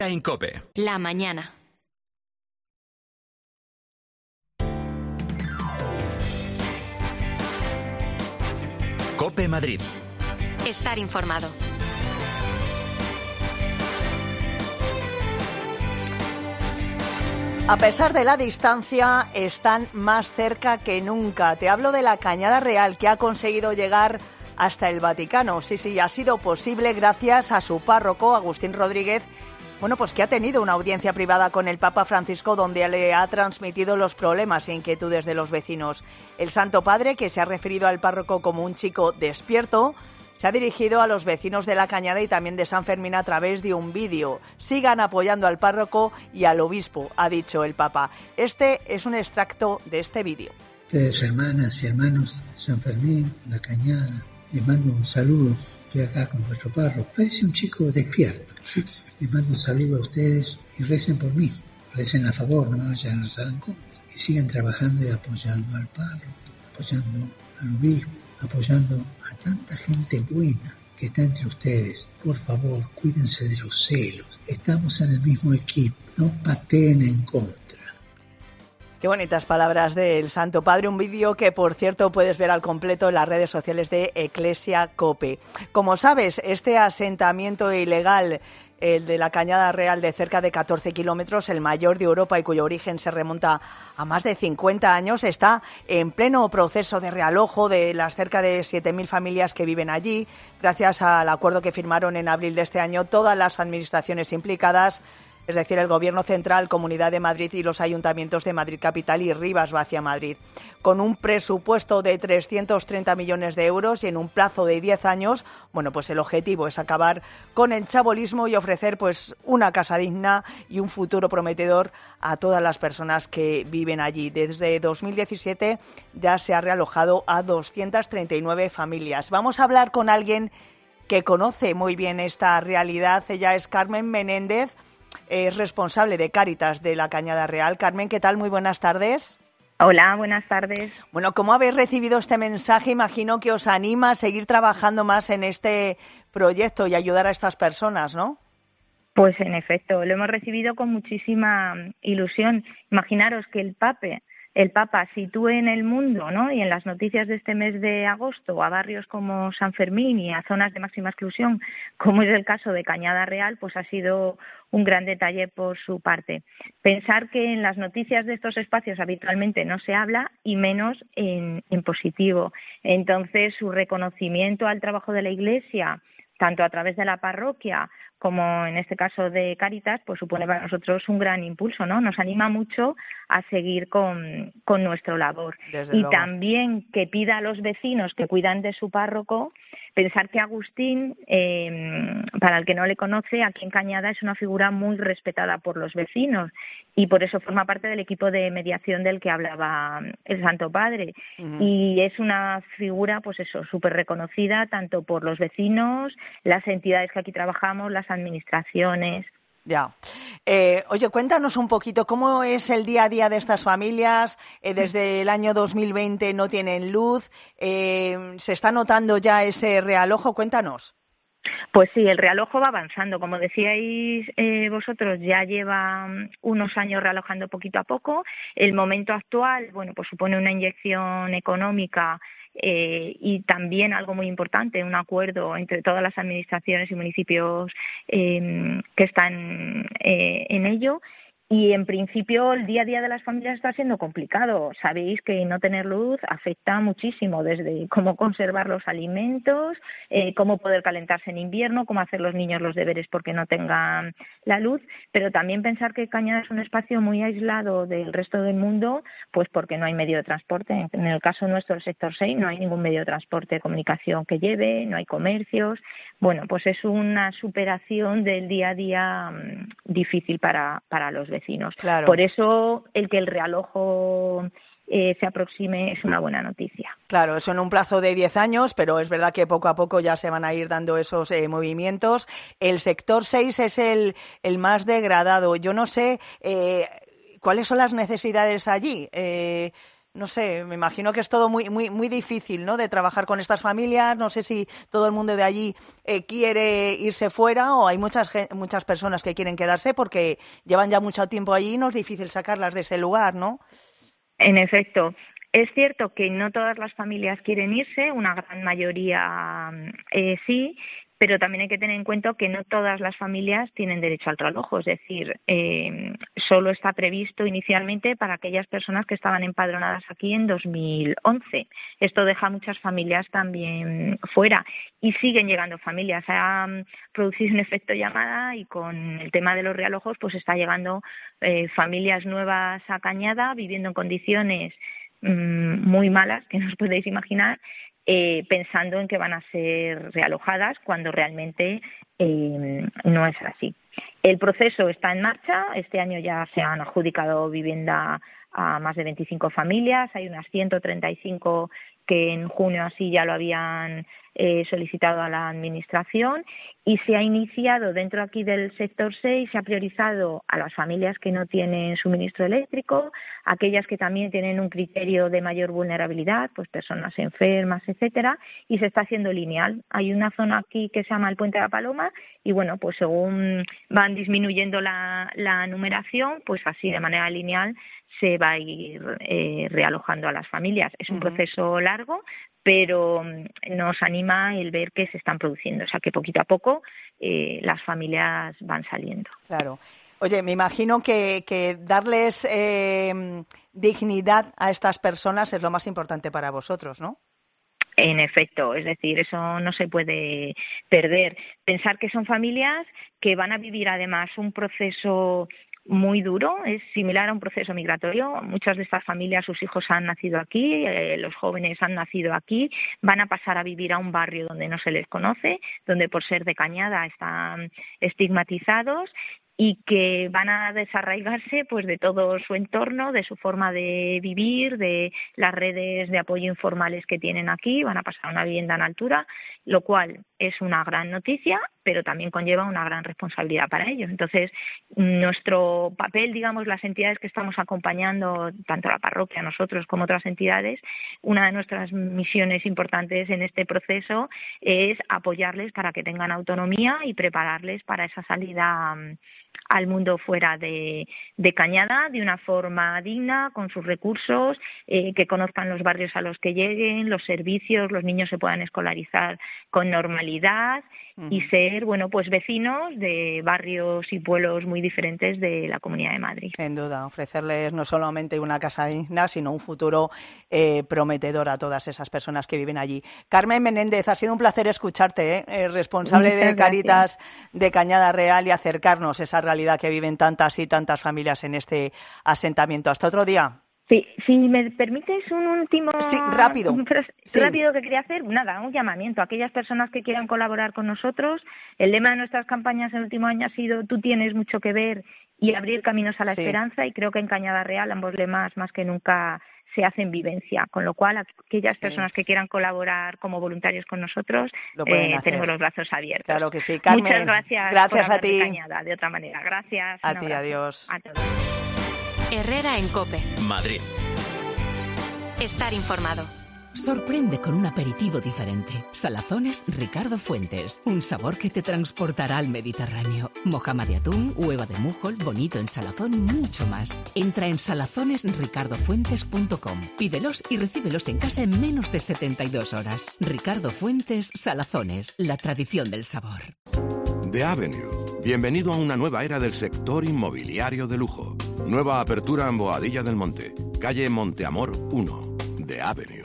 En COPE. La mañana. COPE Madrid. Estar informado. A pesar de la distancia, están más cerca que nunca. Te hablo de la Cañada Real, que ha conseguido llegar hasta el Vaticano. Sí, ha sido posible gracias a su párroco, Agustín Rodríguez, pues que ha tenido una audiencia privada con el Papa Francisco donde le ha transmitido los problemas e inquietudes de los vecinos. El Santo Padre, que se ha referido al párroco como un chico despierto, se ha dirigido a los vecinos de La Cañada y también de San Fermín a través de un vídeo. Sigan apoyando al párroco y al obispo, ha dicho el Papa. Este es un extracto de este vídeo. Ustedes, hermanas y hermanos de San Fermín, La Cañada, les mando un saludo. Estoy acá con vuestro párroco. Parece un chico despierto. Les mando un saludo a ustedes y recen por mí. Recen a favor, no vayan en contra. Y sigan trabajando y apoyando al párroco, apoyando al obispo, apoyando a tanta gente buena que está entre ustedes. Por favor, cuídense de los celos. Estamos en el mismo equipo. No pateen en contra. Qué bonitas palabras del Santo Padre, un vídeo que, por cierto, puedes ver al completo en las redes sociales de Eclesia COPE. Como sabes, este asentamiento ilegal, el de la Cañada Real, de cerca de 14 kilómetros, el mayor de Europa y cuyo origen se remonta a más de 50 años, está en pleno proceso de realojo de las cerca de 7.000 familias que viven allí, gracias al acuerdo que firmaron en abril de este año todas las administraciones implicadas, es decir, el Gobierno Central, Comunidad de Madrid y los ayuntamientos de Madrid Capital y Rivas Vacia Madrid. Con un presupuesto de 330 millones de euros y en un plazo de 10 años, pues el objetivo es acabar con el chabolismo y ofrecer una casa digna y un futuro prometedor a todas las personas que viven allí. Desde 2017 ya se ha realojado a 239 familias. Vamos a hablar con alguien que conoce muy bien esta realidad. Ella es Carmen Menéndez. Es responsable de Cáritas de la Cañada Real. Carmen, ¿qué tal? Muy buenas tardes. Hola, buenas tardes. ¿Cómo habéis recibido este mensaje? Imagino que os anima a seguir trabajando más en este proyecto y ayudar a estas personas, ¿no? Pues en efecto, lo hemos recibido con muchísima ilusión. Imaginaros que el Papa sitúe en el mundo, ¿no?, y en las noticias de este mes de agosto a barrios como San Fermín y a zonas de máxima exclusión, como es el caso de Cañada Real, pues ha sido un gran detalle por su parte. Pensar que en las noticias de estos espacios habitualmente no se habla y menos en positivo. Entonces, su reconocimiento al trabajo de la Iglesia, tanto a través de la parroquia como en este caso de Cáritas, pues supone para nosotros un gran impulso, ¿no? Nos anima mucho a seguir con nuestra labor. Desde y luego. También que pida a los vecinos que cuidan de su párroco, pensar que Agustín, para el que no le conoce, aquí en Cañada es una figura muy respetada por los vecinos y por eso forma parte del equipo de mediación del que hablaba el Santo Padre. Uh-huh. Y es una figura, súper reconocida tanto por los vecinos, las entidades que aquí trabajamos, las administraciones. Ya. Oye, cuéntanos un poquito cómo es el día a día de estas familias. Desde el año 2020 no tienen luz. ¿Se está notando ya ese realojo? Cuéntanos. Pues sí, el realojo va avanzando. Como decíais vosotros, ya lleva unos años realojando poquito a poco. El momento actual, pues supone una inyección económica y también algo muy importante, un acuerdo entre todas las administraciones y municipios que están en ello. Y en principio el día a día de las familias está siendo complicado. Sabéis que no tener luz afecta muchísimo, desde cómo conservar los alimentos, cómo poder calentarse en invierno, cómo hacer los niños los deberes porque no tengan la luz, pero también pensar que Cañada es un espacio muy aislado del resto del mundo, pues porque no hay medio de transporte. En el caso nuestro, el sector 6, no hay ningún medio de transporte de comunicación que lleve, no hay comercios. Pues es una superación del día a día difícil para los vecinos. Claro. Por eso el que el realojo se aproxime es una buena noticia. Claro, eso en un plazo de 10 años, pero es verdad que poco a poco ya se van a ir dando esos movimientos. El sector 6 es el más degradado. Yo no sé cuáles son las necesidades allí. no sé, me imagino que es todo muy difícil, ¿no?, de trabajar con estas familias. No sé si todo el mundo de allí quiere irse fuera o hay muchas personas que quieren quedarse porque llevan ya mucho tiempo allí y no es difícil sacarlas de ese lugar, ¿no? En efecto. Es cierto que no todas las familias quieren irse, una gran mayoría sí, pero también hay que tener en cuenta que no todas las familias tienen derecho al realojo, es decir, solo está previsto inicialmente para aquellas personas que estaban empadronadas aquí en 2011. Esto deja a muchas familias también fuera y siguen llegando familias. Ha producido un efecto llamada y con el tema de los realojos pues está llegando familias nuevas a Cañada viviendo en condiciones muy malas que no os podéis imaginar, pensando en que van a ser realojadas cuando realmente no es así. El proceso está en marcha. Este año ya se han adjudicado vivienda a más de 25 familias. Hay unas 135 que en junio así ya lo habían solicitado a la Administración y se ha iniciado dentro aquí del sector 6, se ha priorizado a las familias que no tienen suministro eléctrico, aquellas que también tienen un criterio de mayor vulnerabilidad, pues personas enfermas, etcétera, y se está haciendo lineal. Hay una zona aquí que se llama el Puente de la Paloma y bueno, pues según van disminuyendo la numeración, pues así de manera lineal se va a ir realojando a las familias. Es un proceso largo, pero nos anima el ver que se están produciendo, o sea que poquito a poco las familias van saliendo. Claro. Oye, me imagino que darles dignidad a estas personas es lo más importante para vosotros, ¿no? En efecto, es decir, eso no se puede perder. Pensar que son familias que van a vivir además un proceso muy duro, es similar a un proceso migratorio. Muchas de estas familias, sus hijos han nacido aquí, los jóvenes han nacido aquí, van a pasar a vivir a un barrio donde no se les conoce, donde por ser de Cañada están estigmatizados y que van a desarraigarse pues de todo su entorno, de su forma de vivir, de las redes de apoyo informales que tienen aquí, van a pasar a una vivienda en altura, lo cual es una gran noticia, pero también conlleva una gran responsabilidad para ellos. Entonces, nuestro papel, digamos, las entidades que estamos acompañando, tanto la parroquia, nosotros como otras entidades, una de nuestras misiones importantes en este proceso es apoyarles para que tengan autonomía y prepararles para esa salida al mundo fuera de Cañada de una forma digna, con sus recursos, que conozcan los barrios a los que lleguen, los servicios, los niños se puedan escolarizar con normalidad y ser, bueno, pues vecinos de barrios y pueblos muy diferentes de la Comunidad de Madrid. Sin duda, ofrecerles no solamente una casa digna, sino un futuro prometedor a todas esas personas que viven allí. Carmen Menéndez, ha sido un placer escucharte, responsable de Cáritas de Cañada Real, y acercarnos a esa realidad que viven tantas y tantas familias en este asentamiento. Hasta otro día. Sí, si me permites un último... Sí, rápido. Rápido que quería hacer, nada, un llamamiento a aquellas personas que quieran colaborar con nosotros. El lema de nuestras campañas en el último año ha sido "Tú tienes mucho que ver" y abrir caminos a la esperanza, y creo que en Cañada Real ambos lemas más que nunca se hacen vivencia, con lo cual aquellas personas que quieran colaborar como voluntarios con nosotros tenemos los brazos abiertos. Claro que sí, Carmen. Muchas gracias. Gracias por a ti. De Cañada, de otra manera. Gracias. A ti, adiós. A todos. Herrera en COPE. Madrid. Estar informado. Sorprende con un aperitivo diferente. Salazones Ricardo Fuentes. Un sabor que te transportará al Mediterráneo. Mojama de atún, hueva de mújol, bonito en salazón y mucho más. Entra en salazonesricardofuentes.com. Pídelos y recíbelos en casa en menos de 72 horas. Ricardo Fuentes Salazones. La tradición del sabor. The Avenue. Bienvenido a una nueva era del sector inmobiliario de lujo. Nueva apertura en Boadilla del Monte. Calle Monteamor 1. The Avenue.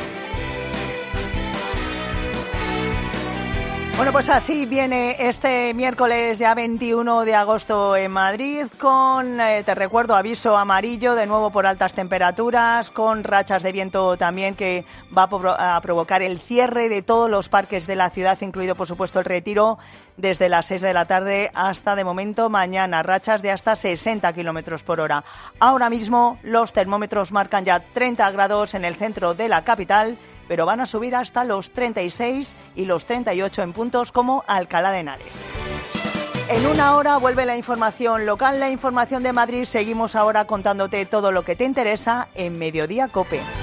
Bueno, pues así viene este miércoles ya 21 de agosto en Madrid con, te recuerdo, aviso amarillo de nuevo por altas temperaturas, con rachas de viento también que va a provocar el cierre de todos los parques de la ciudad, incluido por supuesto el Retiro, desde las 6 de la tarde hasta de momento mañana, rachas de hasta 60 kilómetros por hora. Ahora mismo los termómetros marcan ya 30 grados en el centro de la capital, pero van a subir hasta los 36 y los 38 en puntos como Alcalá de Henares. En una hora vuelve la información local, la información de Madrid. Seguimos ahora contándote todo lo que te interesa en Mediodía COPE.